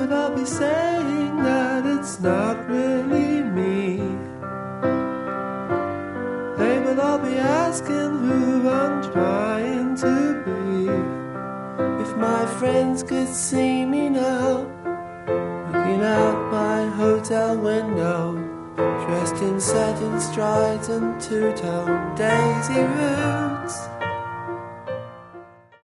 will all be saying that it's not really me. They will all be asking who I'm trying to be. If my friends could see me now, looking out my hotel window, dressed in satin strides and two-tone daisy roots.